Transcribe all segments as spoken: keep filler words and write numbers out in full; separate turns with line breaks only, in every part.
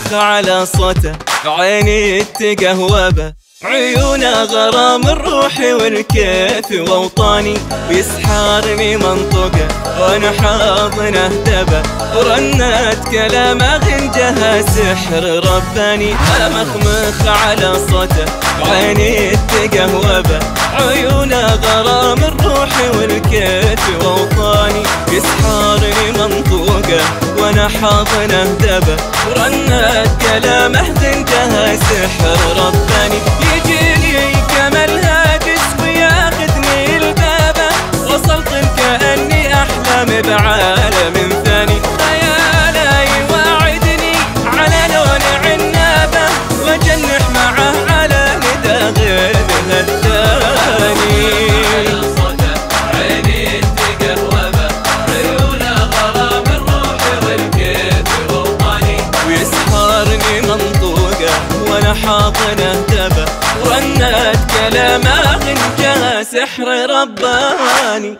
مخمخ على صوته عيني تقهوبه، عيونه غرام الروح والكيف واوطاني، ويسحرني منطقه وانا حاضنه دبه، ورنت كلامه غنجها سحر رباني. مخمخ على صوته عيني تقهوبه، عيونه غرام الروح والكيف واوطاني، يسحرني منطقه وانا حاضنه دبه، ورنت كلامه غنجها سحر رباني. يجيني كما الهاجس وياخذني البابه، وصلت كأني أحلم بعالم ثاني، خياله يواعدني على لون عنابه، وجنح معه على ندى غير الثاني. عيني تقهوبه، عيونه غرام الروح والكيف واوطاني، ويسحرني منطوقه وانا حاضنه دبه، ورنت كلامه غنجها سحر رباني.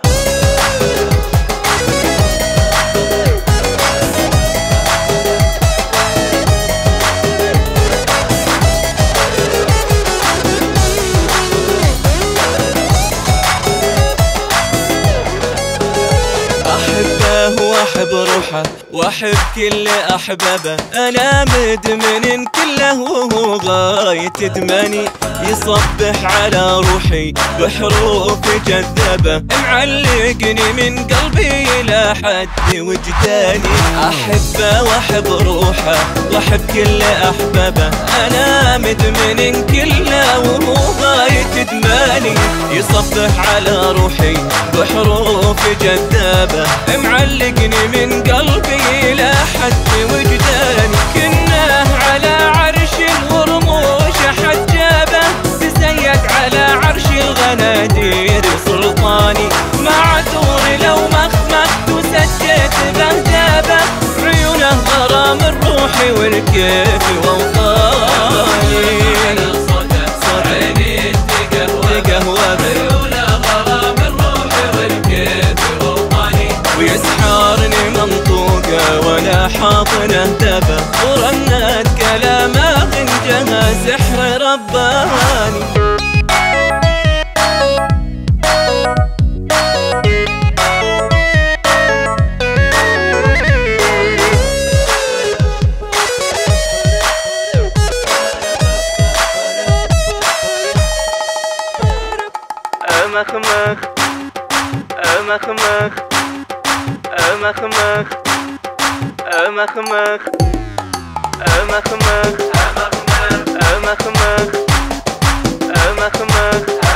أحبه وأحب روحه وأحب كل أحبابه، أنا مدمن كله وهو غاية إدماني، يصبح على روحي بحروف جذابة، معلقني من قلبي إلى حد وجداني. أحبه وأحب روحه وأحب كل أحبابه، أنا مدمن كله وهو غاية إدماني، يصبح على روحي بحروف جذابة، معلقني من قلبي إلى حد وجداني. كنا على عرش ورموش حجابه، تزيد على عرش الغنادير سلطاني، مع ثور لو مخمخت وسجيت بهدابه، عيونه غرام الروح والكيف واوطاني. عيني تقهوبه، عيونه غرام الروح والكيف واوطاني، ويسحرني منطوقه وانا حاضنه دبه، ورنت كلامه غنجها سحر رباني. مخمخ مخمخ مخمخ مخمخ مخمخ مخمخ مخمخ